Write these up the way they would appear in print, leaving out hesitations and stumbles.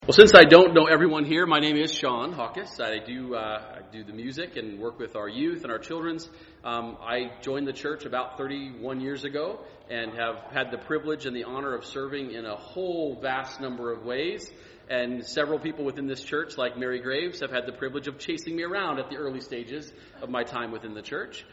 Well, since I don't know everyone here, my name is Sean Hawkes. I do the music and work with our youth and our children's. I joined the church about 31 years ago and have had the privilege and the honor of serving in a whole vast number of ways. And several people within this church, like Mary Graves, have had the privilege of chasing me around at the early stages of my time within the church.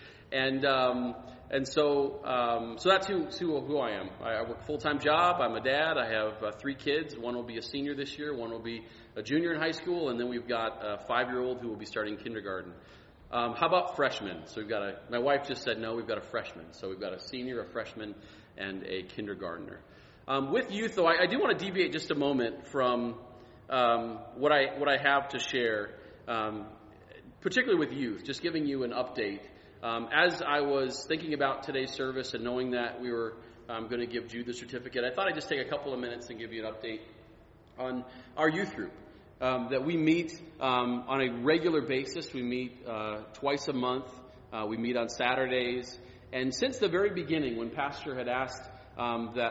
So that's who I am. I work a full-time job. I'm a dad. I have 3 kids. One will be a senior this year. One will be a junior in high school. And then we've got a 5-year-old who will be starting kindergarten. How about freshmen? So my wife just said no, we've got a freshman. So we've got a senior, a freshman, and a kindergartner. With youth, though, I do want to deviate just a moment from what I have to share, particularly with youth, just giving you an update. As I was thinking about today's service and knowing that we were going to give Jude the certificate, I thought I'd just take a couple of minutes and give you an update on our youth group that we meet on a regular basis. We meet twice a month. We meet on Saturdays. And since the very beginning, when Pastor had asked that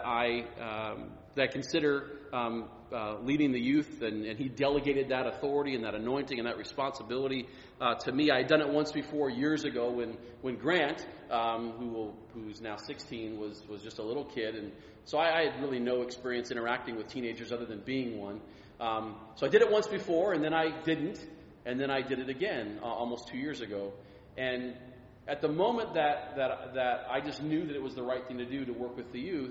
I consider leading the youth, and he delegated that authority and that anointing and that responsibility to me. I had done it once before years ago when Grant, who's now 16, was just a little kid, and so I had really no experience interacting with teenagers other than being one. So I did it once before, and then I didn't, and then I did it again almost 2 years ago. And at the moment that I just knew that it was the right thing to do to work with the youth,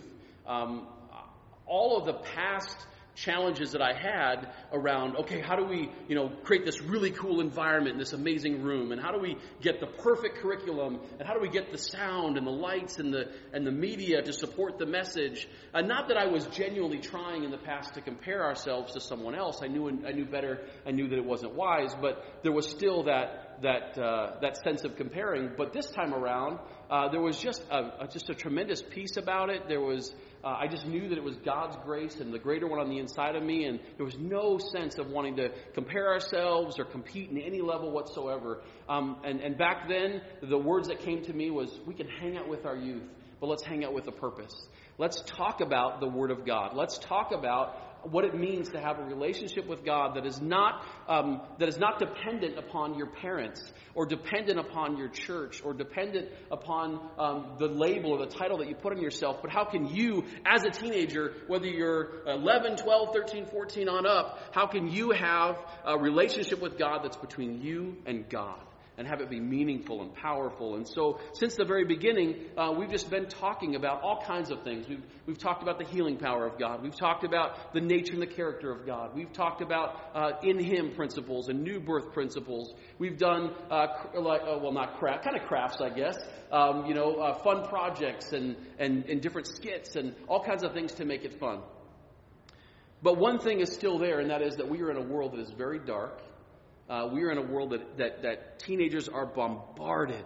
all of the past challenges that I had around, okay, how do we, create this really cool environment in this amazing room, and how do we get the perfect curriculum, and how do we get the sound and the lights and the media to support the message? Not that I was genuinely trying in the past to compare ourselves to someone else. I knew better. I knew that it wasn't wise, but there was still that sense of comparing. But this time around, there was just a tremendous peace about it. There was I just knew that it was God's grace and the greater one on the inside of me, and there was no sense of wanting to compare ourselves or compete in any level whatsoever. And back then, the words that came to me was, we can hang out with our youth, but let's hang out with a purpose. Let's talk about the Word of God. Let's talk about what it means to have a relationship with God that is not dependent upon your parents or dependent upon your church or dependent upon the label or the title that you put on yourself. But how can you, as a teenager, whether you're 11, 12, 13, 14 on up, how can you have a relationship with God that's between you and God? And have it be meaningful and powerful. And so, since the very beginning, we've just been talking about all kinds of things. We've talked about the healing power of God. We've talked about the nature and the character of God. We've talked about in Him principles and new birth principles. We've done kind of crafts, I guess. Fun projects and different skits and all kinds of things to make it fun. But one thing is still there, and that is that we are in a world that is very dark. We are in a world that teenagers are bombarded.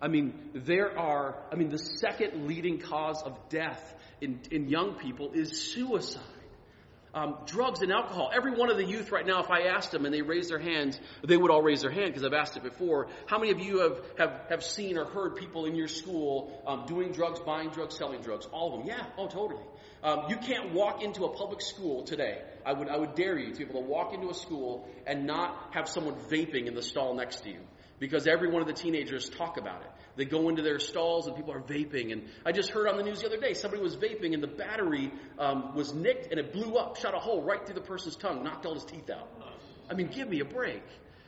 The second leading cause of death in young people is suicide. Drugs and alcohol. Every one of the youth right now, if I asked them and they raised their hands, they would all raise their hand because I've asked it before. How many of you have seen or heard people in your school doing drugs, buying drugs, selling drugs? All of them. Yeah. Oh, totally. You can't walk into a public school today. I would dare you to be able to walk into a school and not have someone vaping in the stall next to you, because every one of the teenagers talk about it. They go into their stalls and people are vaping. And I just heard on the news the other day, somebody was vaping and the battery was nicked and it blew up, shot a hole right through the person's tongue, knocked all his teeth out. Give me a break.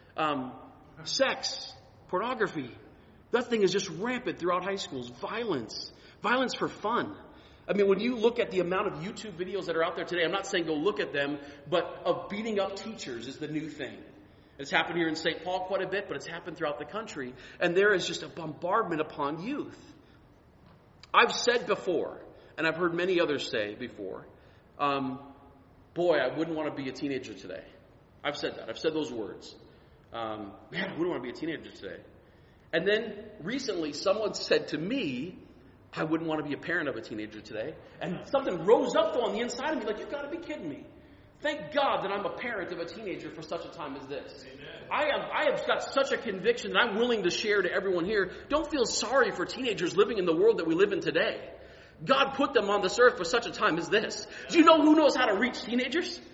Sex, pornography, that thing is just rampant throughout high schools. Violence for fun. When you look at the amount of YouTube videos that are out there today, I'm not saying go look at them, but of beating up teachers is the new thing. It's happened here in St. Paul quite a bit, but it's happened throughout the country. And there is just a bombardment upon youth. I've said before, and I've heard many others say before, boy, I wouldn't want to be a teenager today. I've said that. I've said those words. Man, I wouldn't want to be a teenager today. And then recently someone said to me, I wouldn't want to be a parent of a teenager today. And something rose up though on the inside of me, like, you've got to be kidding me. Thank God that I'm a parent of a teenager for such a time as this. Amen. I have got such a conviction that I'm willing to share to everyone here. Don't feel sorry for teenagers living in the world that we live in today. God put them on this earth for such a time as this. Do you know who knows how to reach teenagers?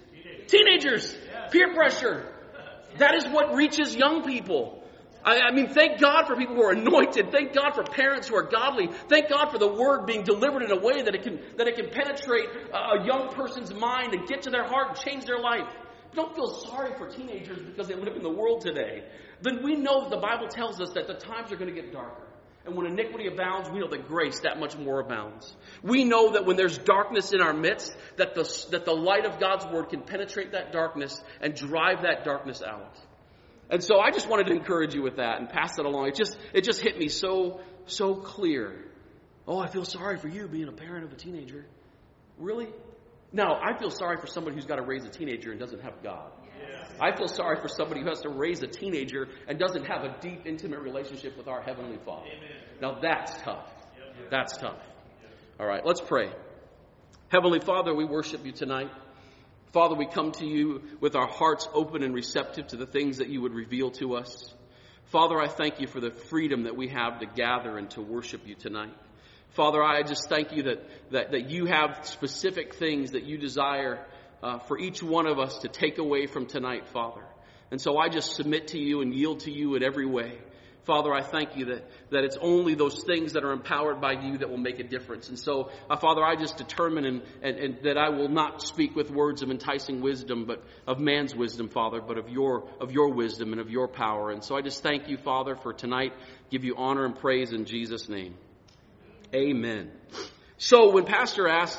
Teenagers, peer pressure. That is what reaches young people. I mean, thank God for people who are anointed. Thank God for parents who are godly. Thank God for the word being delivered in a way that it can penetrate a young person's mind and get to their heart and change their life. Don't feel sorry for teenagers because they live in the world today. Then we know that the Bible tells us that the times are going to get darker. And when iniquity abounds, we know that grace that much more abounds. We know that when there's darkness in our midst, that the light of God's word can penetrate that darkness and drive that darkness out. And so I just wanted to encourage you with that and pass that along. It just hit me so clear. Oh, I feel sorry for you being a parent of a teenager. Really? Now, I feel sorry for somebody who's got to raise a teenager and doesn't have God. Yes. I feel sorry for somebody who has to raise a teenager and doesn't have a deep, intimate relationship with our Heavenly Father. Amen. Now, that's tough. Yep. That's tough. Yep. All right, let's pray. Heavenly Father, we worship you tonight. Father, we come to you with our hearts open and receptive to the things that you would reveal to us. Father, I thank you for the freedom that we have to gather and to worship you tonight. Father, I just thank you that you have specific things that you desire for each one of us to take away from tonight, Father. And so I just submit to you and yield to you in every way. Father, I thank you that it's only those things that are empowered by you that will make a difference. And so, Father, I just determine and that I will not speak with words of enticing wisdom, but of man's wisdom, Father, but of your wisdom and of your power. And so I just thank you, Father, for tonight. Give you honor and praise in Jesus' name. Amen. So when Pastor asked,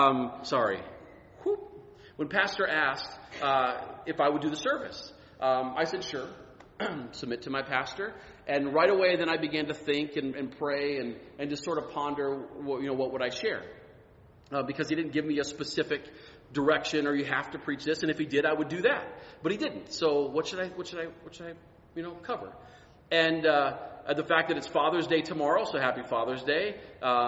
if I would do the service, I said, sure, submit to my pastor. And right away, then I began to think and pray and just sort of ponder, what would I share? Because he didn't give me a specific direction or you have to preach this. And if he did, I would do that. But he didn't. So what should I cover? And the fact that it's Father's Day tomorrow, so happy Father's Day,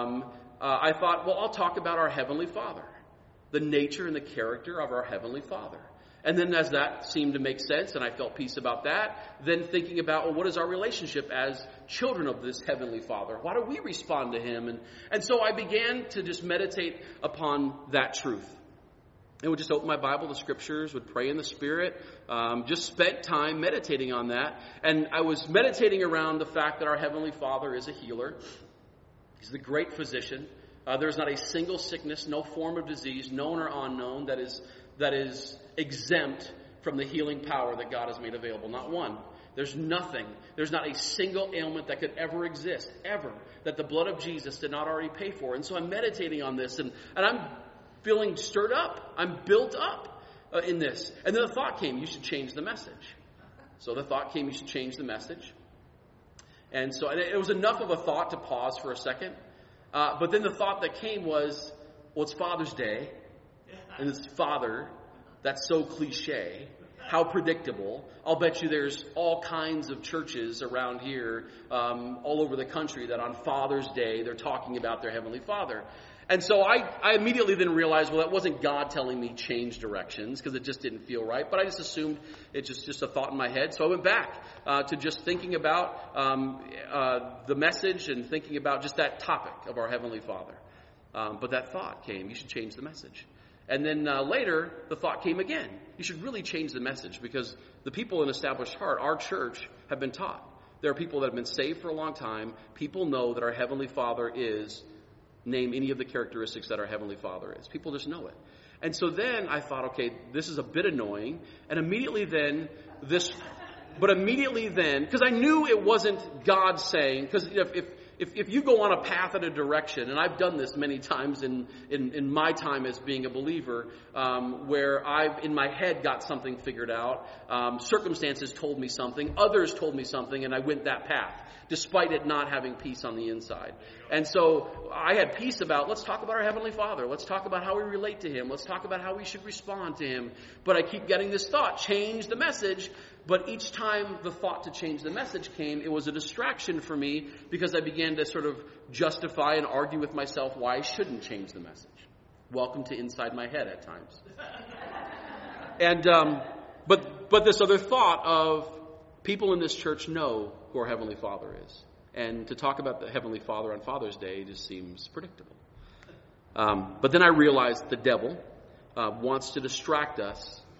I thought, well, I'll talk about our Heavenly Father, the nature and the character of our Heavenly Father. And then as that seemed to make sense and I felt peace about that, then thinking about, well, what is our relationship as children of this Heavenly Father? Why do we respond to Him? And so I began to just meditate upon that truth. And would just open my Bible, the Scriptures, would pray in the Spirit, just spent time meditating on that. And I was meditating around the fact that our Heavenly Father is a healer. He's the great physician. There's not a single sickness, no form of disease, known or unknown, that is exempt from the healing power that God has made available. Not one. There's nothing. There's not a single ailment that could ever exist, ever, that the blood of Jesus did not already pay for. And so I'm meditating on this, and I'm feeling stirred up. I'm built up in this. And then the thought came, you should change the message. So the thought came, you should change the message. And so it was enough of a thought to pause for a second. But then the thought that came was, well, it's Father's Day. And it's Father. That's so cliche. How predictable. I'll bet you there's all kinds of churches around here, all over the country, that on Father's Day they're talking about their Heavenly Father. And so I immediately then realized, well, that wasn't God telling me change directions, because it just didn't feel right. But I just assumed it's just a thought in my head. So I went back to just thinking about the message and thinking about just that topic of our Heavenly Father. But that thought came, you should change the message. And then later, the thought came again. You should really change the message, because the people in Established Heart, our church, have been taught. There are people that have been saved for a long time. People know that our Heavenly Father is... Name any of the characteristics that our Heavenly Father is. People just know it. And so then I thought, okay, this is a bit annoying. And immediately then, because I knew it wasn't God saying, because if you go on a path in a direction, and I've done this many times in my time as being a believer, where I've in my head got something figured out, circumstances told me something, others told me something, and I went that path, despite it not having peace on the inside. And so I had peace about, let's talk about our Heavenly Father. Let's talk about how we relate to Him. Let's talk about how we should respond to Him. But I keep getting this thought, change the message. But each time the thought to change the message came, it was a distraction for me, because I began to sort of justify and argue with myself why I shouldn't change the message. Welcome to inside my head at times. And but this other thought of people in this church know who our Heavenly Father is. And to talk about the Heavenly Father on Father's Day just seems predictable. But then I realized the devil wants to distract us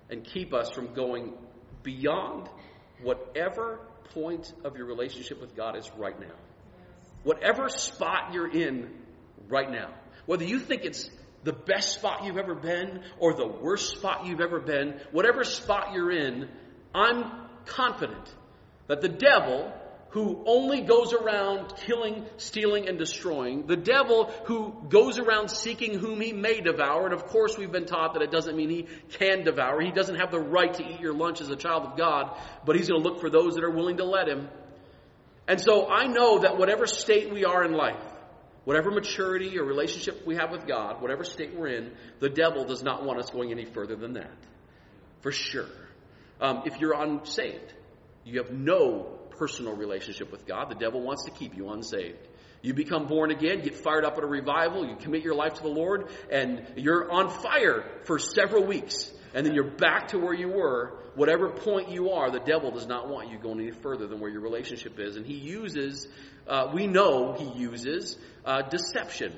and keep us from going beyond whatever point of your relationship with God is right now. Whatever spot you're in right now. Whether you think it's the best spot you've ever been or the worst spot you've ever been, whatever spot you're in, I'm confident that the devil, who only goes around killing, stealing, and destroying, the devil who goes around seeking whom he may devour, and of course we've been taught that it doesn't mean he can devour. He doesn't have the right to eat your lunch as a child of God, but he's going to look for those that are willing to let him. And so I know that whatever state we are in life, whatever maturity or relationship we have with God, whatever state we're in, the devil does not want us going any further than that. For sure. If you're unsaved, you have no personal relationship with God. The devil wants to keep you unsaved. You become born again, get fired up at a revival, you commit your life to the Lord, and you're on fire for several weeks. And then you're back to where you were. Whatever point you are, the devil does not want you going any further than where your relationship is. And he uses, we know he uses deception.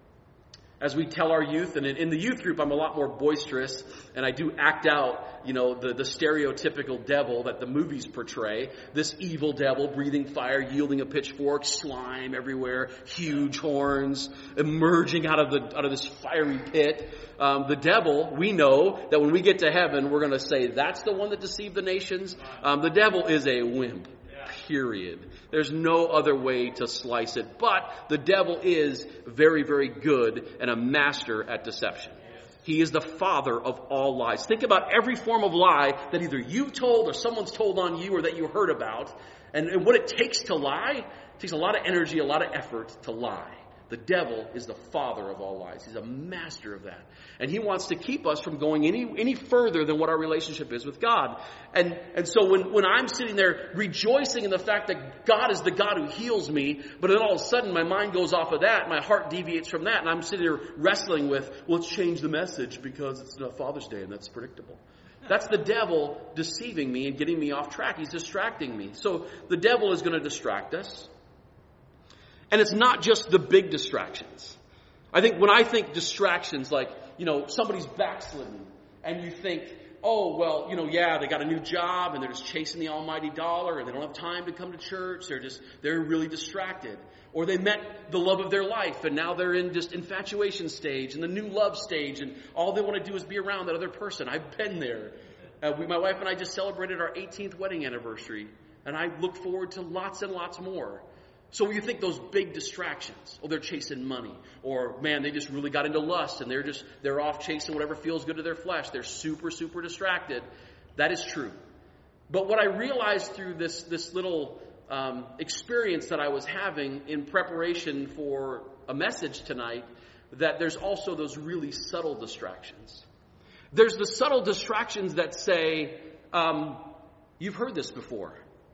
As we tell our youth, and in the youth group I'm a lot more boisterous, and I do act out, the stereotypical devil that the movies portray. This evil devil, breathing fire, yielding a pitchfork, slime everywhere, huge horns, emerging out of this fiery pit. The devil, we know that when we get to heaven, we're going to say, that's the one that deceived the nations. The devil is a wimp. Period. There's no other way to slice it. But the devil is very, very good and a master at deception. He is the father of all lies. Think about every form of lie that either you've told or someone's told on you or that you heard about. And what it takes to lie, it takes a lot of energy, a lot of effort to lie. The devil is the father of all lies. He's a master of that. And he wants to keep us from going any further than what our relationship is with God. And so when I'm sitting there rejoicing in the fact that God is the God who heals me, but then all of a sudden my mind goes off of that, my heart deviates from that, and I'm sitting there wrestling with, well, let's change the message because it's not Father's Day and that's predictable. That's the devil deceiving me and getting me off track. He's distracting me. So the devil is going to distract us. And it's not just the big distractions. I think when I think distractions, like, somebody's backslidden, and you think, oh, well, they got a new job, and they're just chasing the almighty dollar, and they don't have time to come to church, they're really distracted. Or they met the love of their life, and now they're in just infatuation stage, and the new love stage, and all they want to do is be around that other person. I've been there. My wife and I just celebrated our 18th wedding anniversary, and I look forward to lots and lots more. So when you think those big distractions, they're chasing money, or man, they just really got into lust and they're off chasing whatever feels good to their flesh. They're super, super distracted. That is true. But what I realized through this little experience that I was having in preparation for a message tonight, that there's also those really subtle distractions. There's the subtle distractions that say, you've heard this before.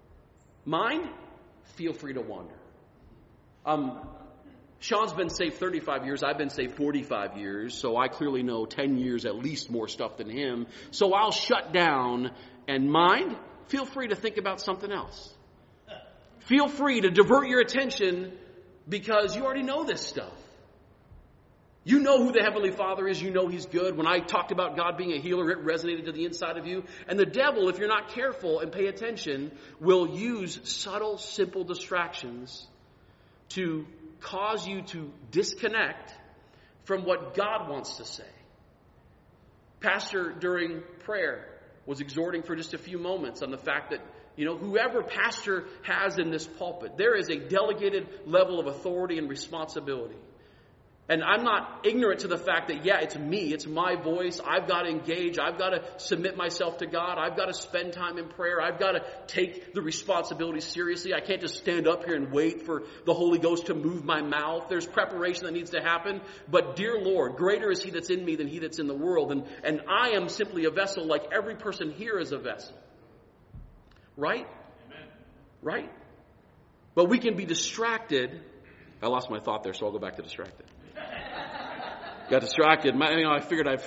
Mine, feel free to wander. Sean's been saved 35 years. I've been saved 45 years. So I clearly know 10 years at least more stuff than him. So I'll shut down and mind. Feel free to think about something else. Feel free to divert your attention because you already know this stuff. You know who the Heavenly Father is. You know He's good. When I talked about God being a healer, it resonated to the inside of you. And the devil, if you're not careful and pay attention, will use subtle, simple distractions to cause you to disconnect from what God wants to say. Pastor, during prayer, was exhorting for just a few moments on the fact that, whoever pastor has in this pulpit, there is a delegated level of authority and responsibility. And I'm not ignorant to the fact that, it's me, it's my voice. I've got to engage. I've got to submit myself to God. I've got to spend time in prayer. I've got to take the responsibility seriously. I can't just stand up here and wait for the Holy Ghost to move my mouth. There's preparation that needs to happen. But dear Lord, greater is He that's in me than he that's in the world. And I am simply a vessel like every person here is a vessel. Right? Amen. Right? But we can be distracted. I lost my thought there, so I'll go back to distracted. Got distracted. I figured I've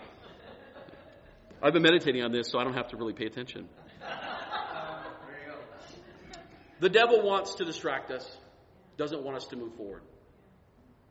been meditating on this, so I don't have to really pay attention. The devil wants to distract us, doesn't want us to move forward.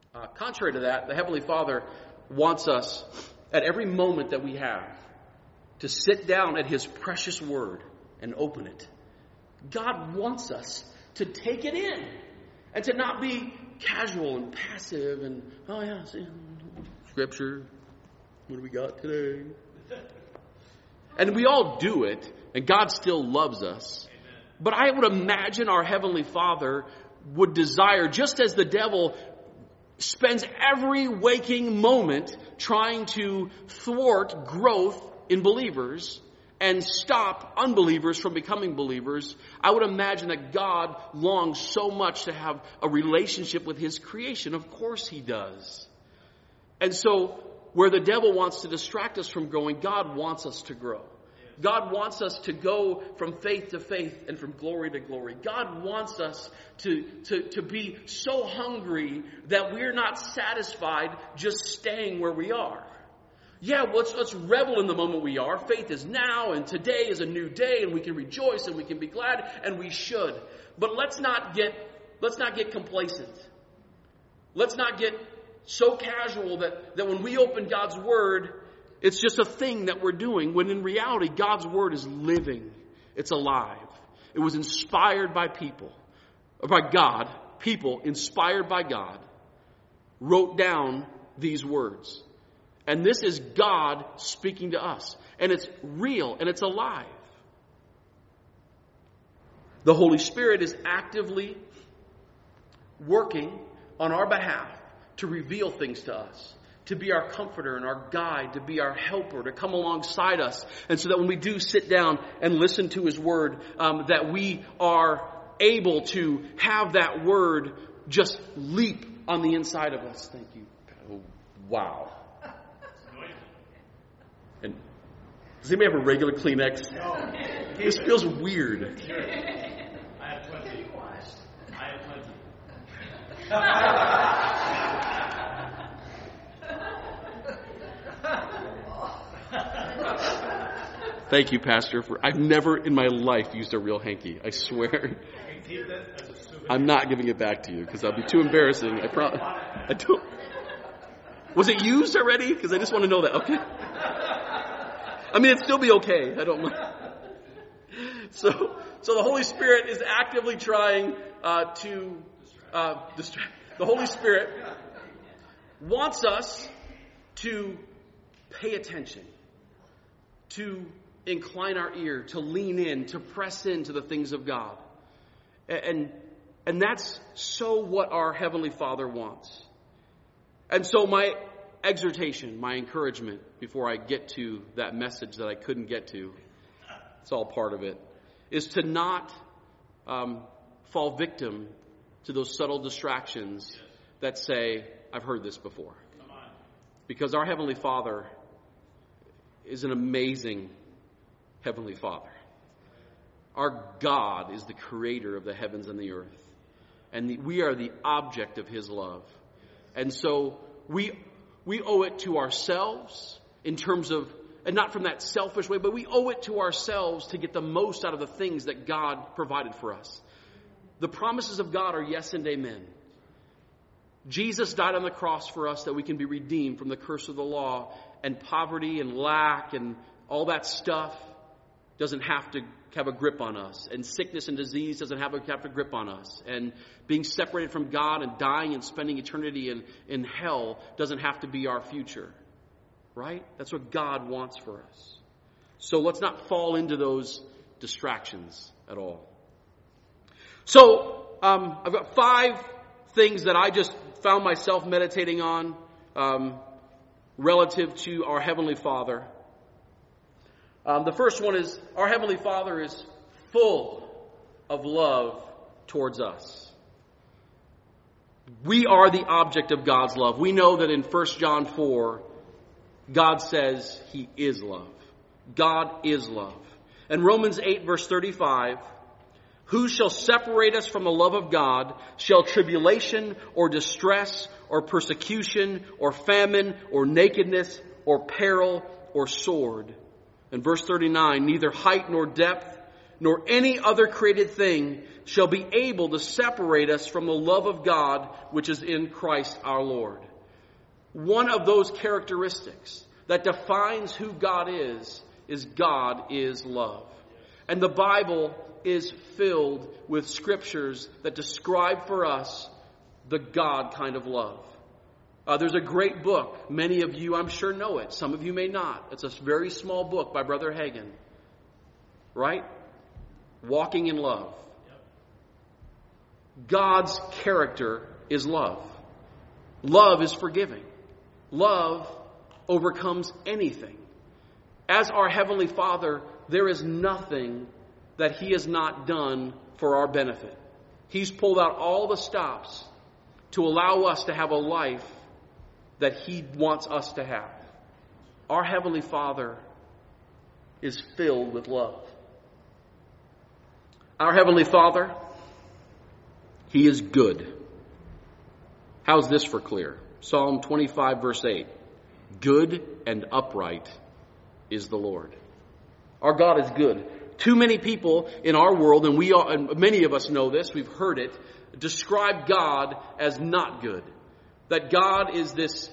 Contrary to that, the Heavenly Father wants us, at every moment that we have, to sit down at His precious Word and open it. God wants us to take it in and to not be casual and passive and, oh yeah, see, Scripture, what do we got today? And we all do it, and God still loves us. Amen. But I would imagine our Heavenly Father would desire, just as the devil spends every waking moment trying to thwart growth in believers and stop unbelievers from becoming believers, I would imagine that God longs so much to have a relationship with His creation. Of course He does. And so, where the devil wants to distract us from growing, God wants us to grow. God wants us to go from faith to faith and from glory to glory. God wants us to be so hungry that we're not satisfied just staying where we are. Yeah, let's revel in the moment we are. Faith is now, and today is a new day, and we can rejoice and we can be glad, and we should. But let's not get complacent. Let's not get so casual that when we open God's Word, it's just a thing that we're doing, when in reality, God's Word is living. It's alive. It was inspired by people, or by God. People inspired by God wrote down these words. And this is God speaking to us. And it's real and it's alive. The Holy Spirit is actively working on our behalf to reveal things to us, to be our comforter and our guide, to be our helper, to come alongside us. And so that when we do sit down and listen to His Word, that we are able to have that Word just leap on the inside of us. Thank you. Oh, wow. And does anybody have a regular Kleenex? No. This feels weird. Sure. I have 20. I have 20. Thank you, Pastor. I've never in my life used a real hanky. I swear. I'm not giving it back to you because that'll be too embarrassing. I don't. Was it used already? Because I just want to know that. Okay. I mean, it'd still be okay. I don't mind. So the Holy Spirit is actively trying to distract. The Holy Spirit wants us to pay attention, to incline our ear, to lean in, to press into the things of God. And that's so what our Heavenly Father wants. And so my exhortation, my encouragement, before I get to that message that I couldn't get to, it's all part of it, is to not fall victim to those subtle distractions that say, I've heard this before. Because our Heavenly Father is an amazing Heavenly Father. Our God is the creator of the heavens and the earth. And we are the object of His love. And so we owe it to ourselves in terms of, and not from that selfish way, but we owe it to ourselves to get the most out of the things that God provided for us. The promises of God are yes and amen. Jesus died on the cross for us that we can be redeemed from the curse of the law, and poverty and lack and all that stuff doesn't have to have a grip on us. And sickness and disease doesn't have a grip on us. And being separated from God and dying and spending eternity in hell doesn't have to be our future. Right? That's what God wants for us. So let's not fall into those distractions at all. So I've got 5 things that I just found myself meditating on relative to our Heavenly Father. The first one is, our Heavenly Father is full of love towards us. We are the object of God's love. We know that in 1 John 4, God says He is love. God is love. And Romans 8 verse 35, who shall separate us from the love of God? Shall tribulation or distress or persecution or famine or nakedness or peril or sword? In verse 39, neither height nor depth nor any other created thing shall be able to separate us from the love of God which is in Christ our Lord. One of those characteristics that defines who God is is God is love. And the Bible is filled with scriptures that describe for us the God kind of love. There's a great book. Many of you, I'm sure, know it. Some of you may not. It's a very small book by Brother Hagin. Right? Walking in Love. God's character is love. Love is forgiving. Love overcomes anything. As our Heavenly Father, there is nothing that He has not done for our benefit. He's pulled out all the stops to allow us to have a life that He wants us to have. Our Heavenly Father is filled with love. Our Heavenly Father, He is good. How's this for clear? Psalm 25, verse 8. Good and upright is the Lord. Our God is good. Too many people in our world, and many of us know this, we've heard it, describe God as not good. That God is this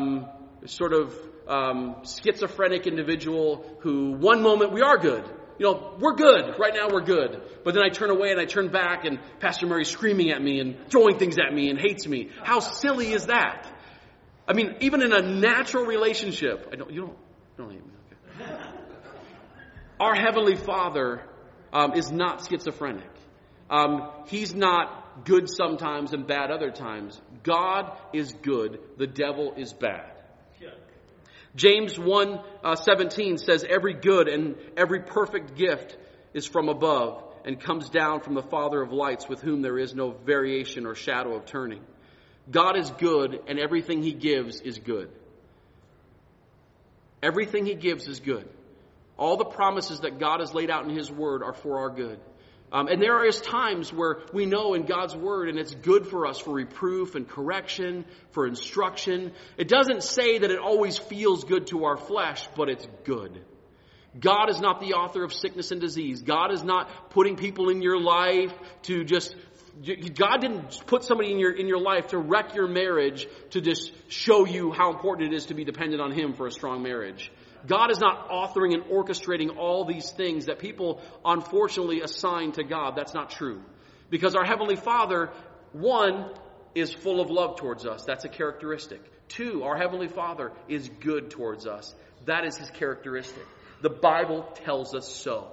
schizophrenic individual who one moment we are good. We're good. Right now we're good. But then I turn away and I turn back and Pastor Murray's screaming at me and throwing things at me and hates me. How silly is that? I mean, even in a natural relationship, you don't hate me. Okay. Our Heavenly Father is not schizophrenic. He's not good sometimes and bad other times. God is good. The devil is bad. James 1:17 says, every good and every perfect gift is from above and comes down from the Father of lights, with whom there is no variation or shadow of turning. God is good, and everything He gives is good. Everything He gives is good. All the promises that God has laid out in His Word are for our good. And there is times where we know in God's Word, and it's good for us for reproof and correction, for instruction. It doesn't say that it always feels good to our flesh, but it's good. God is not the author of sickness and disease. God is not putting people in your life to just... God didn't put somebody in your life to wreck your marriage, to just show you how important it is to be dependent on Him for a strong marriage. God is not authoring and orchestrating all these things that people unfortunately assign to God. That's not true. Because our Heavenly Father, one, is full of love towards us. That's a characteristic. Two, our Heavenly Father is good towards us. That is His characteristic. The Bible tells us so.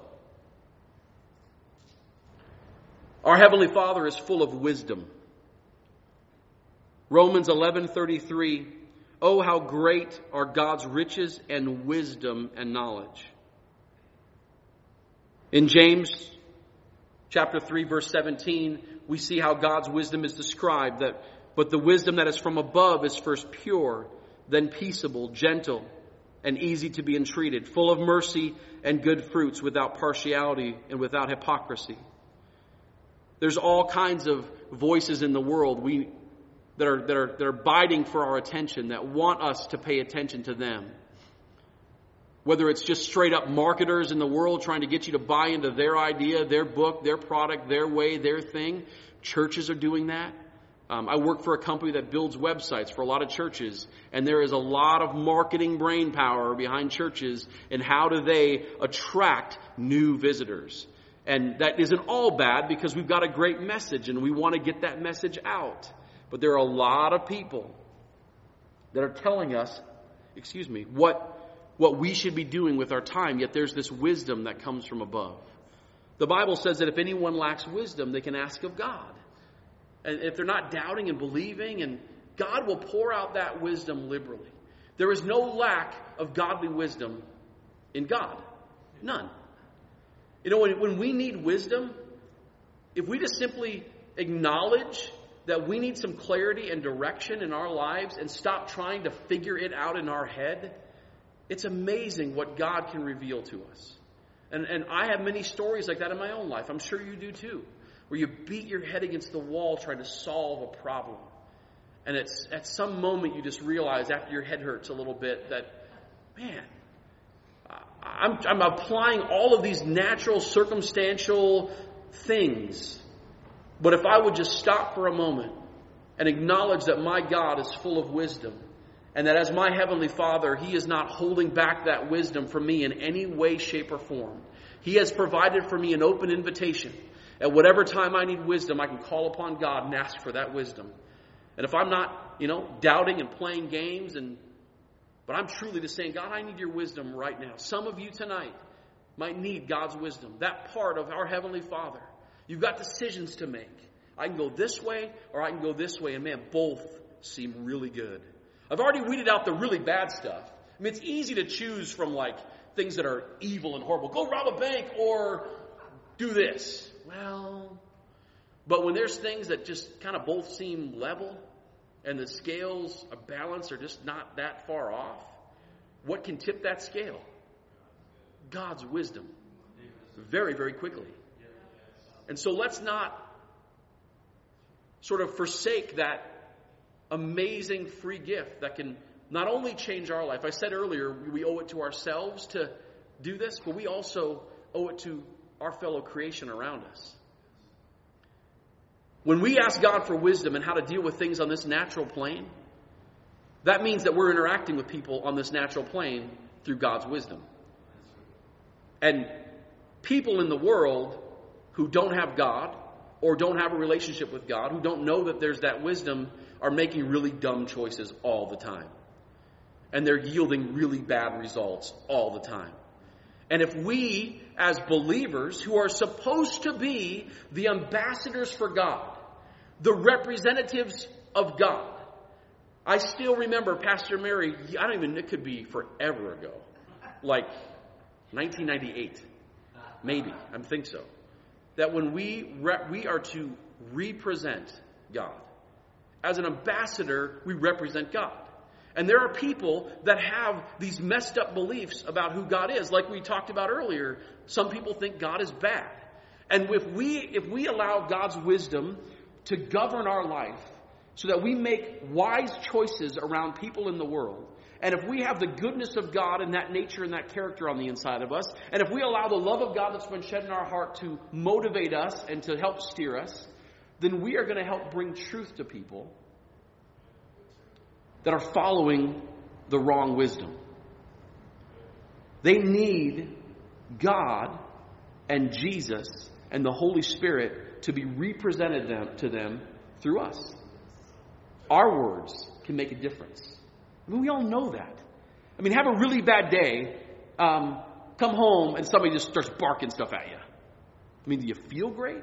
Our Heavenly Father is full of wisdom. Romans 11:33. Oh, how great are God's riches and wisdom and knowledge. In James chapter 3, verse 17, we see how God's wisdom is described. But the wisdom that is from above is first pure, then peaceable, gentle, and easy to be entreated, full of mercy and good fruits, without partiality and without hypocrisy. There's all kinds of voices in the world that are biting for our attention, that want us to pay attention to them. Whether it's just straight up marketers in the world trying to get you to buy into their idea, their book, their product, their way, their thing. Churches are doing that. I work for a company that builds websites for a lot of churches, and there is a lot of marketing brain power behind churches and how do they attract new visitors. And that isn't all bad, because we've got a great message and we want to get that message out. But there are a lot of people that are telling us, what we should be doing with our time, yet there's this wisdom that comes from above. The Bible says that if anyone lacks wisdom, they can ask of God. And if they're not doubting and believing, and God will pour out that wisdom liberally. There is no lack of godly wisdom in God. None. When we need wisdom, if we just simply acknowledge that we need some clarity and direction in our lives and stop trying to figure it out in our head, it's amazing what God can reveal to us. And I have many stories like that in my own life. I'm sure you do too. Where you beat your head against the wall trying to solve a problem. And it's at some moment you just realize, after your head hurts a little bit, that, man, I'm applying all of these natural, circumstantial things. But if I would just stop for a moment and acknowledge that my God is full of wisdom, And that as my Heavenly Father, He is not holding back that wisdom from me in any way, shape, or form. He has provided for me an open invitation. At whatever time I need wisdom, I can call upon God and ask for that wisdom. And if I'm not, doubting and playing games, but I'm truly just saying, God, I need your wisdom right now. Some of you tonight might need God's wisdom. That part of our Heavenly Father. You've got decisions to make. I can go this way or I can go this way. And man, both seem really good. I've already weeded out the really bad stuff. I mean, it's easy to choose from things that are evil and horrible. Go rob a bank or do this. Well, but when there's things that just kind of both seem level and the scales of balance are just not that far off, what can tip that scale? God's wisdom. Very, very quickly. And so let's not sort of forsake that amazing free gift that can not only change our life. I said earlier, we owe it to ourselves to do this, but we also owe it to our fellow creation around us. When we ask God for wisdom and how to deal with things on this natural plane, that means that we're interacting with people on this natural plane through God's wisdom. And people in the world who don't have God or don't have a relationship with God, who don't know that there's that wisdom, are making really dumb choices all the time. And they're yielding really bad results all the time. And if we, as believers who are supposed to be the ambassadors for God, the representatives of God, I still remember Pastor Mary, it could be forever ago, like 1998, maybe, I think so, that when we are to represent God. As an ambassador, we represent God. And there are people that have these messed up beliefs about who God is. Like we talked about earlier, some people think God is bad. And if we allow God's wisdom to govern our life so that we make wise choices around people in the world, and if we have the goodness of God and that nature and that character on the inside of us, and if we allow the love of God that's been shed in our heart to motivate us and to help steer us, then we are going to help bring truth to people that are following the wrong wisdom. They need God and Jesus and the Holy Spirit to be represented to them through us. Our words can make a difference. I mean, we all know that. I mean, have a really bad day, come home, and somebody just starts barking stuff at you. I mean, do you feel great?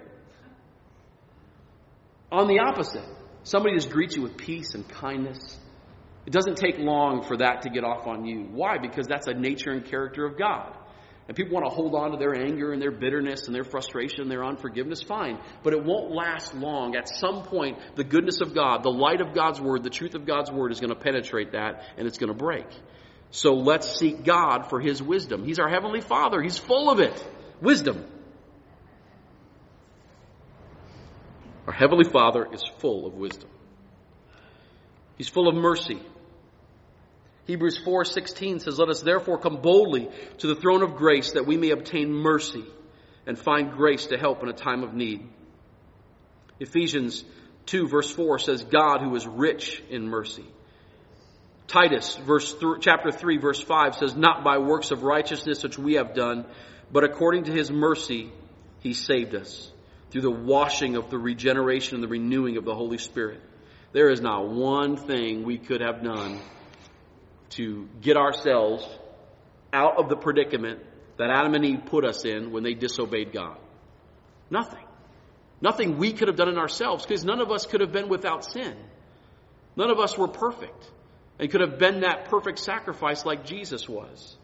On the opposite, somebody just greets you with peace and kindness. It doesn't take long for that to get off on you. Why? Because that's a nature and character of God. And people want to hold on to their anger and their bitterness and their frustration and their unforgiveness. Fine. But it won't last long. At some point, the goodness of God, the light of God's Word, the truth of God's Word is going to penetrate that and it's going to break. So let's seek God for His wisdom. He's our Heavenly Father. He's full of it. Wisdom. Our Heavenly Father is full of wisdom. He's full of mercy. Hebrews 4:16 says, "Let us therefore come boldly to the throne of grace that we may obtain mercy and find grace to help in a time of need." Ephesians 2 verse 4 says, "God who is rich in mercy." Titus chapter 3 verse 5 says, "Not by works of righteousness which we have done, but according to His mercy He saved us through the washing of the regeneration and the renewing of the Holy Spirit." There is not one thing we could have done to get ourselves out of the predicament that Adam and Eve put us in when they disobeyed God. Nothing. Nothing we could have done in ourselves, because none of us could have been without sin. None of us were perfect and could have been that perfect sacrifice like Jesus was.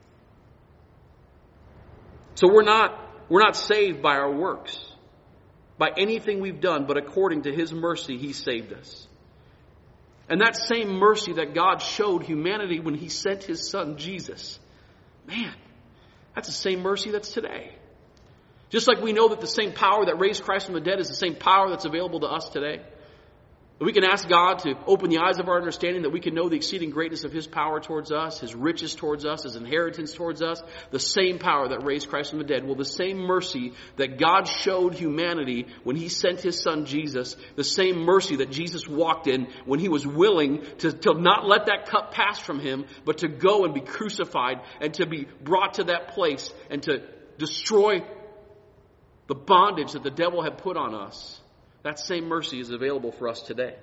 So we're not saved by our works, by anything we've done, but according to His mercy, He saved us. And that same mercy that God showed humanity when He sent His Son, Jesus, man, that's the same mercy that's today. Just like we know that the same power that raised Christ from the dead is the same power that's available to us today. We can ask God to open the eyes of our understanding that we can know the exceeding greatness of His power towards us, His riches towards us, His inheritance towards us, the same power that raised Christ from the dead. Well, the same mercy that God showed humanity when He sent His Son Jesus, the same mercy that Jesus walked in when He was willing to not let that cup pass from Him, but to go and be crucified and to be brought to that place and to destroy the bondage that the devil had put on us. That same mercy is available for us today.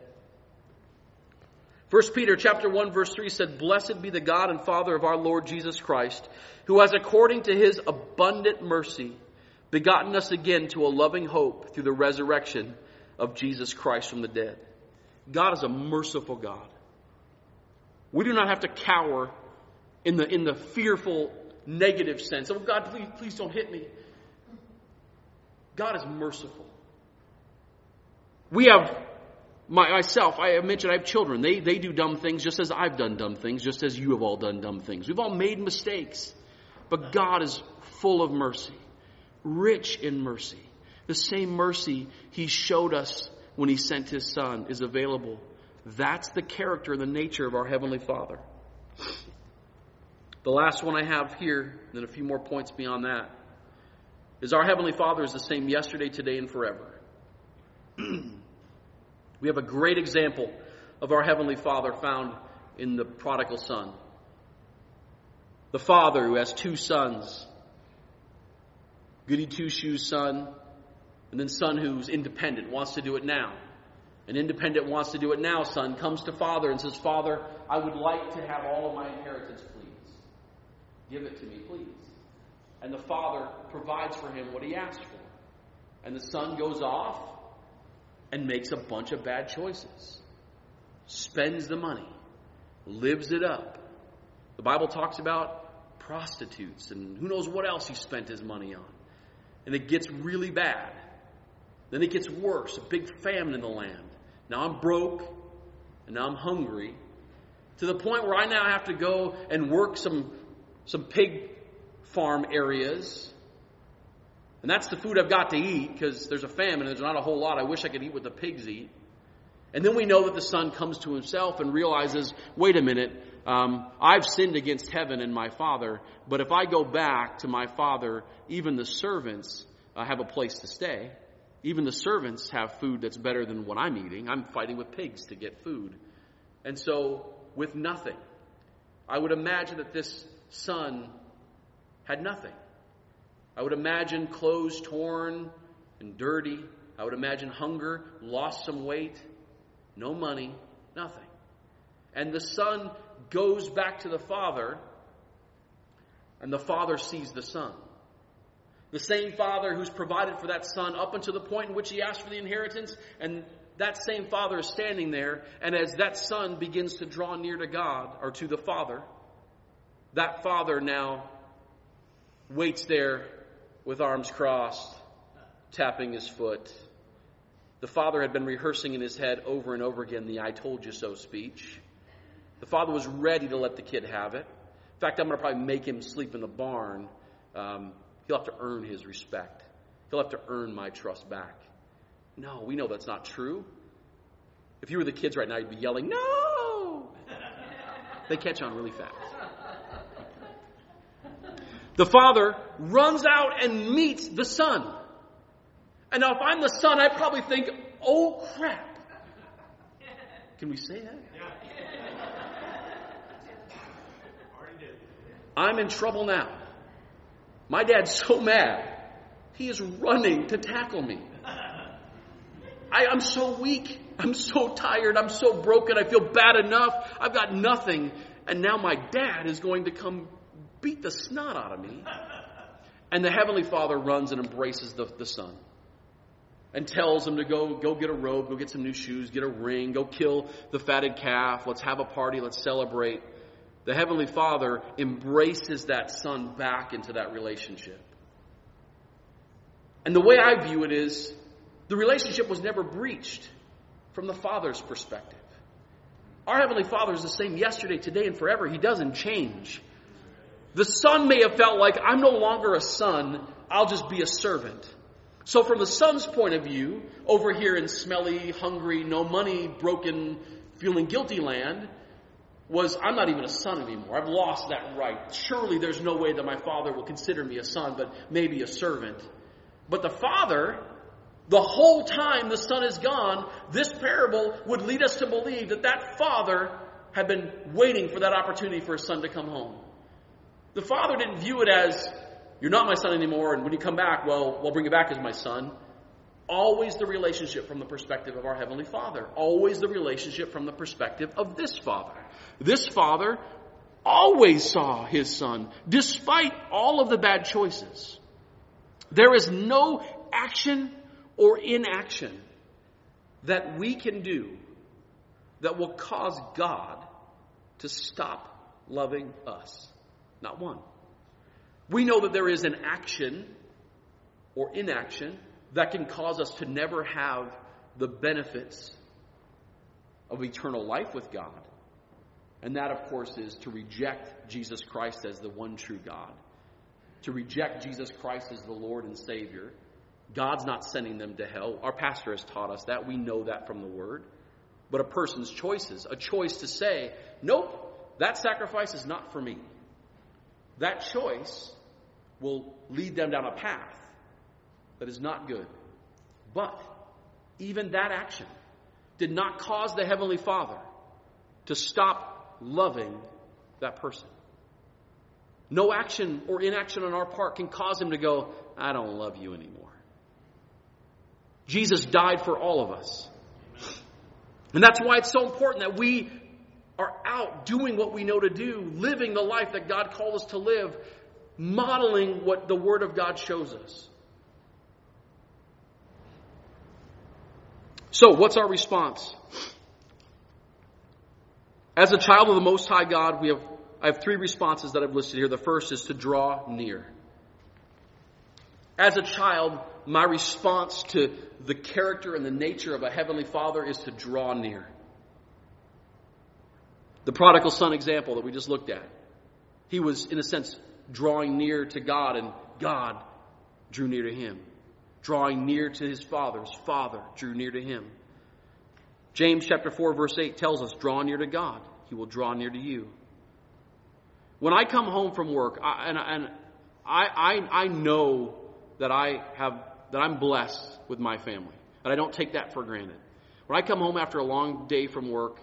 1 Peter chapter 1 verse 3 said, "Blessed be the God and Father of our Lord Jesus Christ, who has according to His abundant mercy begotten us again to a loving hope through the resurrection of Jesus Christ from the dead." God is a merciful God. We do not have to cower in the fearful, negative sense. Oh God, please don't hit me. God is merciful. We have, myself, I have mentioned I have children. They do dumb things just as I've done dumb things, just as you have all done dumb things. We've all made mistakes. But God is full of mercy, rich in mercy. The same mercy He showed us when He sent His Son is available. That's the character and the nature of our Heavenly Father. The last one I have here, and then a few more points beyond that, is our Heavenly Father is the same yesterday, today, and forever. We have a great example of our Heavenly Father found in the prodigal son. The father who has two sons. Goody two-shoes son, and then son who's independent, wants to do it now. An independent wants to do it now son comes to father and says, "Father, I would like to have all of my inheritance, please. Give it to me, please." And the father provides for him what he asked for. And the son goes off and makes a bunch of bad choices. Spends the money. Lives it up. The Bible talks about prostitutes and who knows what else he spent his money on. And it gets really bad. Then it gets worse. A big famine in the land. Now I'm broke. And now I'm hungry. To the point where I now have to go and work some pig farm areas. And that's the food I've got to eat because there's a famine. There's not a whole lot. I wish I could eat what the pigs eat. And then we know that the son comes to himself and realizes, wait a minute, I've sinned against heaven and my father. But if I go back to my father, even the servants have a place to stay. Even the servants have food that's better than what I'm eating. I'm fighting with pigs to get food. And so, with nothing, I would imagine that this son had nothing. I would imagine clothes torn and dirty. I would imagine hunger, lost some weight, no money, nothing. And the son goes back to the father, and the father sees the son. The same father who's provided for that son up until the point in which he asked for the inheritance, and that same father is standing there, and as that son begins to draw near to God, or to the father, that father now waits there with arms crossed, tapping his foot. The father had been rehearsing in his head over and over again the "I told you so" speech. The father was ready to let the kid have it. In fact, I'm going to probably make him sleep in the barn. He'll have to earn his respect. He'll have to earn my trust back. No, we know that's not true. If you were the kids right now, you'd be yelling, "No!" They catch on really fast. The father runs out and meets the son. And now if I'm the son, I probably think, "Oh, crap." Can we say that? I'm in trouble now. My dad's so mad. He is running to tackle me. I'm so weak. I'm so tired. I'm so broken. I feel bad enough. I've got nothing. And now my dad is going to come beat the snot out of me. And the Heavenly Father runs and embraces the son. And tells him to go get a robe, go get some new shoes, get a ring, go kill the fatted calf. Let's have a party. Let's celebrate. The Heavenly Father embraces that son back into that relationship. And the way I view it is, the relationship was never breached from the Father's perspective. Our Heavenly Father is the same yesterday, today, and forever. He doesn't change. The son may have felt like, I'm no longer a son, I'll just be a servant. So from the son's point of view, over here in smelly, hungry, no money, broken, feeling guilty land, was, I'm not even a son anymore. I've lost that right. Surely there's no way that my father will consider me a son, but maybe a servant. But the father, the whole time the son is gone, this parable would lead us to believe that that father had been waiting for that opportunity for his son to come home. The father didn't view it as, you're not my son anymore, and when you come back, well, we'll bring you back as my son. Always the relationship from the perspective of our Heavenly Father. Always the relationship from the perspective of this father. This father always saw his son, despite all of the bad choices. There is no action or inaction that we can do that will cause God to stop loving us. Not one. We know that there is an action or inaction that can cause us to never have the benefits of eternal life with God. And that, of course, is to reject Jesus Christ as the one true God. To reject Jesus Christ as the Lord and Savior. God's not sending them to hell. Our pastor has taught us that. We know that from the Word. But a person's choices, a choice to say, nope, that sacrifice is not for me. That choice will lead them down a path that is not good. But even that action did not cause the Heavenly Father to stop loving that person. No action or inaction on our part can cause him to go, I don't love you anymore. Jesus died for all of us. And that's why it's so important that we are out doing what we know to do, living the life that God called us to live, modeling what the Word of God shows us. So, what's our response? As a child of the Most High God, I have three responses that I've listed here. The first is to draw near. As a child, my response to the character and the nature of a Heavenly Father is to draw near. The prodigal son example that we just looked at. He was, in a sense, drawing near to God, and God drew near to him. Drawing near to his father drew near to him. James chapter 4 verse 8 tells us, draw near to God, he will draw near to you. When I come home from work, I know that I'm blessed with my family, and I don't take that for granted. When I come home after a long day from work,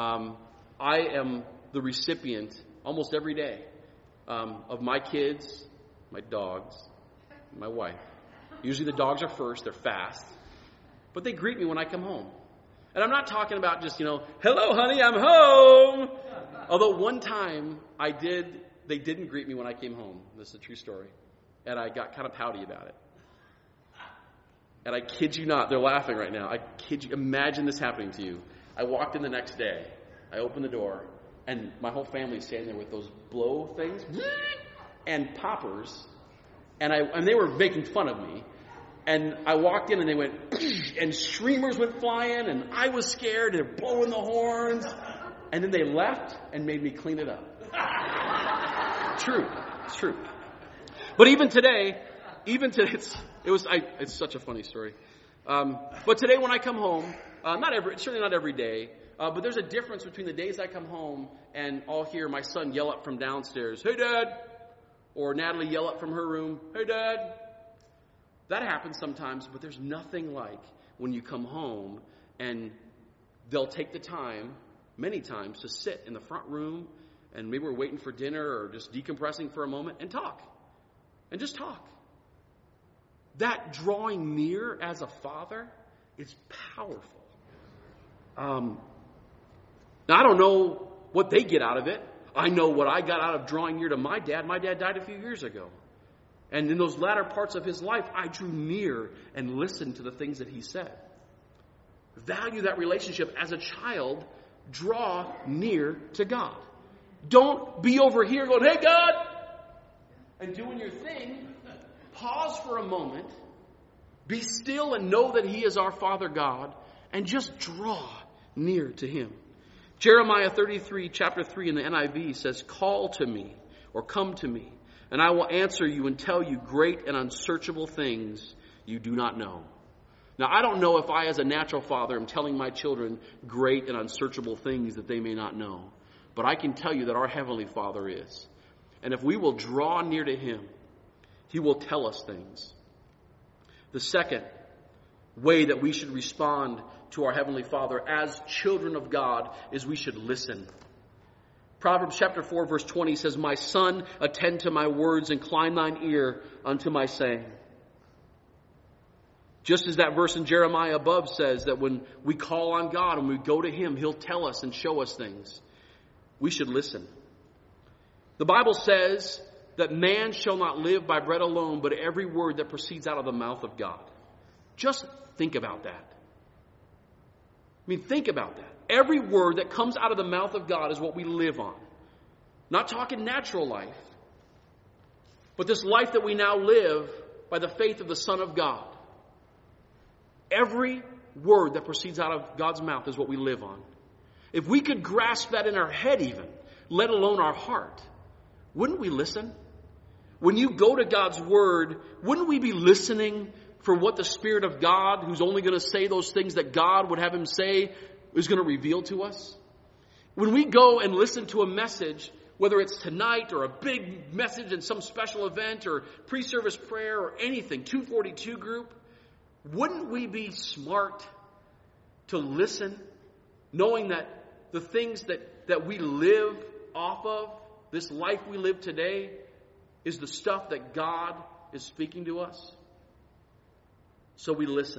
I am the recipient almost every day of my kids, my dogs, my wife. Usually the dogs are first, they're fast, but they greet me when I come home. And I'm not talking about just, hello honey, I'm home. Although one time they didn't greet me when I came home. This is a true story. And I got kind of pouty about it. And I kid you not, they're laughing right now. I kid you, imagine this happening to you. I walked in the next day, I opened the door, and my whole family is standing there with those blow things and poppers. And they were making fun of me. And I walked in and they went, and streamers went flying, and I was scared, and they're blowing the horns. And then they left and made me clean it up. True. It's true. But even today, it's such a funny story. But today when I come home, certainly not every day, but there's a difference between the days I come home and I'll hear my son yell up from downstairs, hey Dad! Or Natalie yell up from her room, hey Dad! That happens sometimes, but there's nothing like when you come home and they'll take the time, many times, to sit in the front room and maybe we're waiting for dinner or just decompressing for a moment and talk. And just talk. That drawing near as a father is powerful. Now, I don't know what they get out of it. I know what I got out of drawing near to my dad. My dad died a few years ago. And in those latter parts of his life, I drew near and listened to the things that he said. Value that relationship as a child. Draw near to God. Don't be over here going, hey God! And doing your thing. Pause for a moment. Be still and know that he is our Father God. And just draw near to him. Jeremiah 33, chapter 3 in the NIV says, call to me or come to me, and I will answer you and tell you great and unsearchable things you do not know. Now, I don't know if I, as a natural father, am telling my children great and unsearchable things that they may not know. But I can tell you that our Heavenly Father is. And if we will draw near to Him, He will tell us things. The second way that we should respond to our Heavenly Father as children of God is we should listen. Proverbs chapter 4, verse 20 says, "My son, attend to my words, incline thine ear unto my saying." Just as that verse in Jeremiah above says that when we call on God and we go to Him, He'll tell us and show us things. We should listen. The Bible says that man shall not live by bread alone, but every word that proceeds out of the mouth of God. Just think about that. Think about that. Every word that comes out of the mouth of God is what we live on. Not talking natural life, but this life that we now live by the faith of the Son of God. Every word that proceeds out of God's mouth is what we live on. If we could grasp that in our head even, let alone our heart, wouldn't we listen? When you go to God's Word, wouldn't we be listening for what the Spirit of God, who's only going to say those things that God would have Him say, is going to reveal to us? When we go and listen to a message, whether it's tonight or a big message in some special event or pre-service prayer or anything, 242 group, wouldn't we be smart to listen, knowing that the things that we live off of, this life we live today, is the stuff that God is speaking to us? So we listen.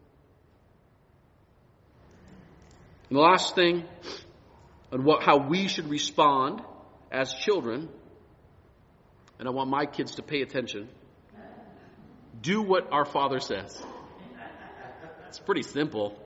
And the last thing on how we should respond as children, and I want my kids to pay attention, do what our Father says. It's pretty simple.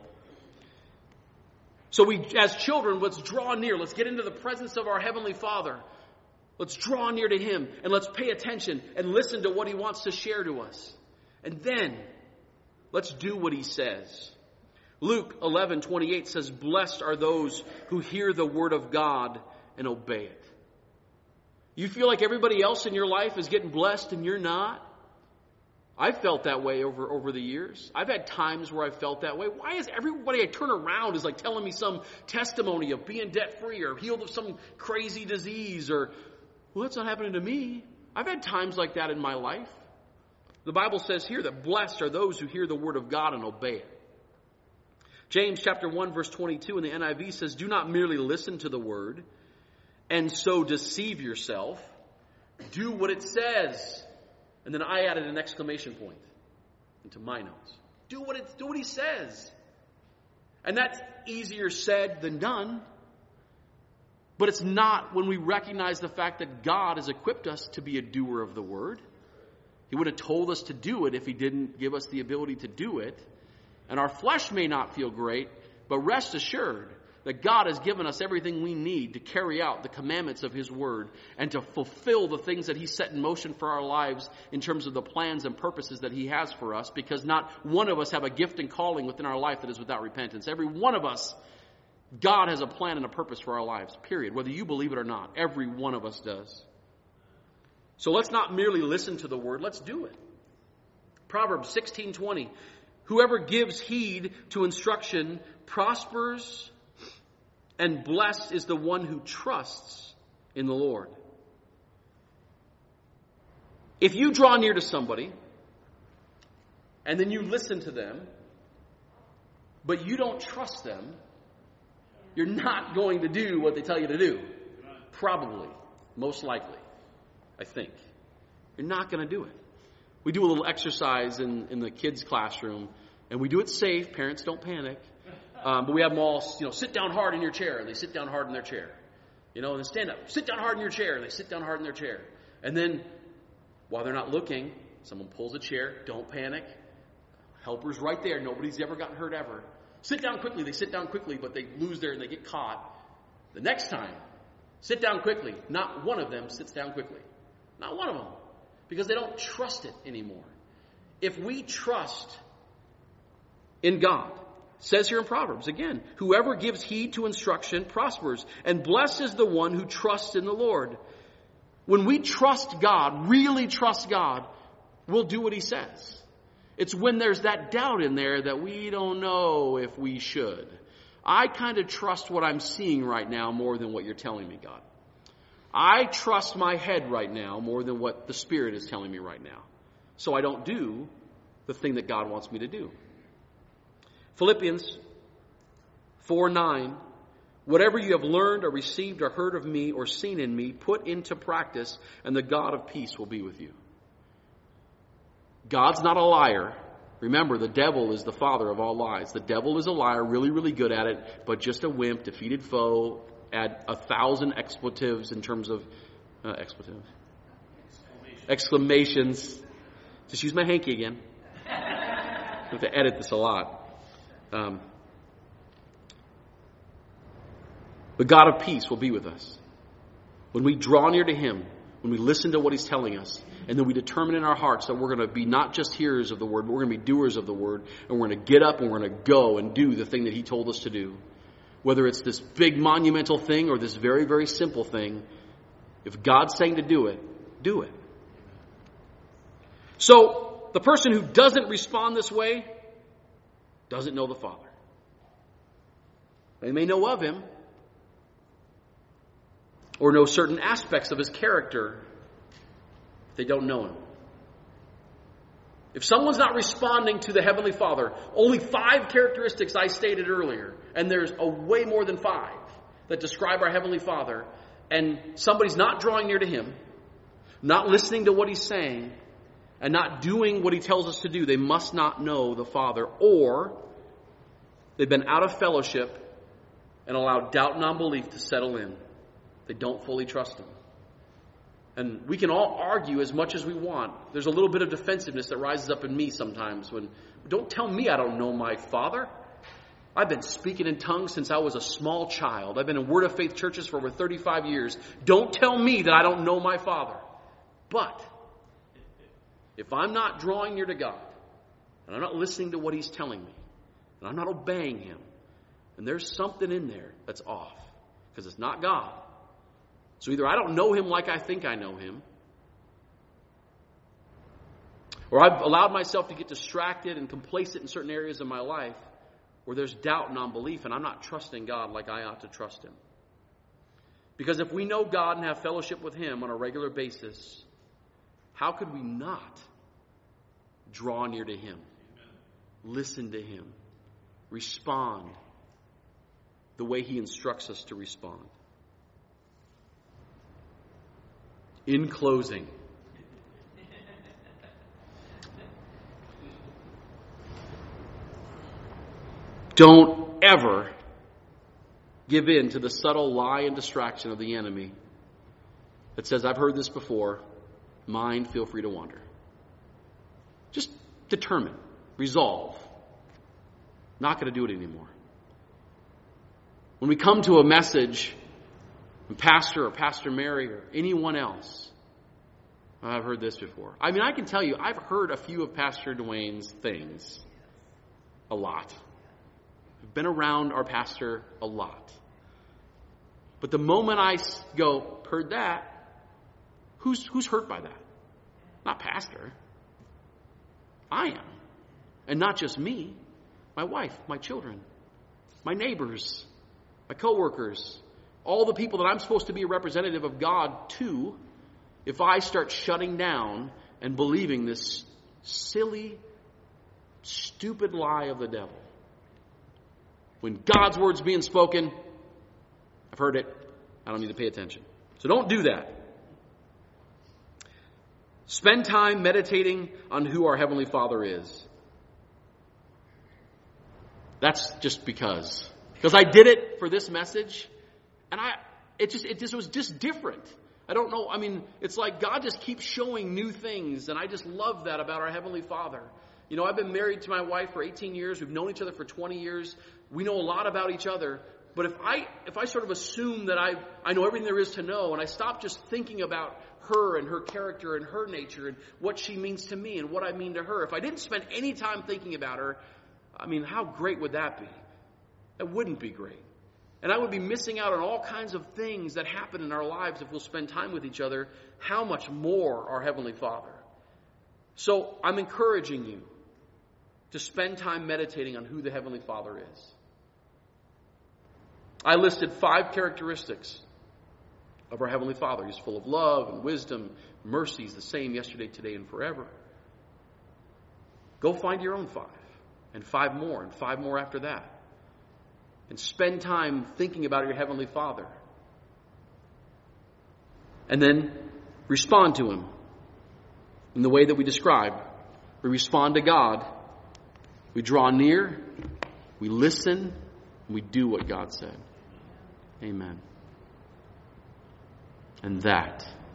So we, as children, let's draw near. Let's get into the presence of our Heavenly Father. Let's draw near to Him and let's pay attention and listen to what He wants to share to us. And then let's do what He says. Luke 11:28 says, "Blessed are those who hear the word of God and obey it." You feel like everybody else in your life is getting blessed and you're not? I've felt that way over the years. I've had times where I've felt that way. Why is everybody I turn around is like telling me some testimony of being debt-free or healed of some crazy disease or, well, that's not happening to me. I've had times like that in my life. The Bible says here that blessed are those who hear the word of God and obey it. James chapter 1 verse 22 in the NIV says, "Do not merely listen to the word and so deceive yourself. Do what it says." And then I added an exclamation point into my notes. Do what He says. And that's easier said than done. But it's not when we recognize the fact that God has equipped us to be a doer of the word. He would have told us to do it if He didn't give us the ability to do it. And our flesh may not feel great, but rest assured that God has given us everything we need to carry out the commandments of His word and to fulfill the things that He set in motion for our lives in terms of the plans and purposes that He has for us, because not one of us have a gift and calling within our life that is without repentance. Every one of us, God has a plan and a purpose for our lives, period. Whether you believe it or not, every one of us does. So let's not merely listen to the word, let's do it. Proverbs 16:20, "Whoever gives heed to instruction prospers, and blessed is the one who trusts in the Lord." If you draw near to somebody, and then you listen to them, but you don't trust them, you're not going to do what they tell you to do. Probably. Most likely. I think. You're not going to do it. We do a little exercise in the kids' classroom, and we do it safe. Parents, don't panic. But we have them all, sit down hard in your chair. And they sit down hard in their chair. And then stand up. Sit down hard in your chair. And they sit down hard in their chair. And then, while they're not looking, someone pulls a chair. Don't panic. Helper's right there. Nobody's ever gotten hurt ever. Sit down quickly. They sit down quickly, but they lose and they get caught. The next time, sit down quickly. Not one of them sits down quickly. Not one of them. Because they don't trust it anymore. If we trust in God, says here in Proverbs, again, "Whoever gives heed to instruction prospers, and blessed is the one who trusts in the Lord." When we trust God, really trust God, we'll do what He says. It's when there's that doubt in there that we don't know if we should. I kind of trust what I'm seeing right now more than what you're telling me, God. I trust my head right now more than what the Spirit is telling me right now. So I don't do the thing that God wants me to do. Philippians 4:9, whatever you have learned or received or heard of me or seen in me, put into practice, and the God of peace will be with you. God's not a liar. Remember, the devil is the father of all lies. The devil is a liar, really, really good at it, but just a wimp, defeated foe. Add 1,000 expletives in terms of exclamations. Just use my hanky again. I have to edit this a lot. The God of peace will be with us. When we draw near to Him, when we listen to what He's telling us, and then we determine in our hearts that we're going to be not just hearers of the Word, but we're going to be doers of the Word, and we're going to get up and we're going to go and do the thing that He told us to do. Whether it's this big monumental thing or this very, very simple thing, if God's saying to do it, do it. So, the person who doesn't respond this way doesn't know the Father. They may know of Him or know certain aspects of His character. They don't know Him. If someone's not responding to the Heavenly Father, only 5 characteristics I stated earlier, and there's a way more than 5 that describe our Heavenly Father, and somebody's not drawing near to Him, not listening to what He's saying, and not doing what He tells us to do, they must not know the Father, or they've been out of fellowship and allowed doubt and unbelief to settle in. They don't fully trust Him. And we can all argue as much as we want. There's a little bit of defensiveness that rises up in me sometimes when, don't tell me I don't know my Father. I've been speaking in tongues since I was a small child. I've been in Word of Faith churches for over 35 years. Don't tell me that I don't know my Father. But if I'm not drawing near to God, and I'm not listening to what He's telling me, and I'm not obeying Him, and there's something in there that's off, because it's not God. So either I don't know Him like I think I know Him, or I've allowed myself to get distracted and complacent in certain areas of my life where there's doubt and unbelief, and I'm not trusting God like I ought to trust Him. Because if we know God and have fellowship with Him on a regular basis, how could we not draw near to Him, listen to Him, respond the way He instructs us to respond? In closing, don't ever give in to the subtle lie and distraction of the enemy that says, I've heard this before, mind, feel free to wander. Just determine, resolve, not going to do it anymore. When we come to a message, and Pastor or Pastor Mary or anyone else, I've heard this before. I mean, I can tell you, I've heard a few of Pastor Dwayne's things. A lot. I've been around our pastor a lot. But the moment I go, heard that, who's hurt by that? Not Pastor. I am. And not just me. My wife, my children, my neighbors, my coworkers, all the people that I'm supposed to be a representative of God to, if I start shutting down and believing this silly, stupid lie of the devil. When God's word's being spoken, I've heard it, I don't need to pay attention. So don't do that. Spend time meditating on who our Heavenly Father is. That's just because. Because I did it for this message. And it was just different. I don't know. I mean, it's like God just keeps showing new things. And I just love that about our Heavenly Father. You know, I've been married to my wife for 18 years. We've known each other for 20 years. We know a lot about each other. But if I sort of assume that I know everything there is to know, and I stop just thinking about her and her character and her nature and what she means to me and what I mean to her, if I didn't spend any time thinking about her, I mean, how great would that be? That wouldn't be great. And I would be missing out on all kinds of things that happen in our lives if we'll spend time with each other. How much more our Heavenly Father. So I'm encouraging you to spend time meditating on who the Heavenly Father is. I listed 5 characteristics of our Heavenly Father. He's full of love and wisdom. Mercy is the same yesterday, today, and forever. Go find your own 5, and 5 more, and 5 more after that. And spend time thinking about your Heavenly Father. And then respond to Him in the way that we describe. We respond to God. We draw near. We listen. And we do what God said. Amen. And that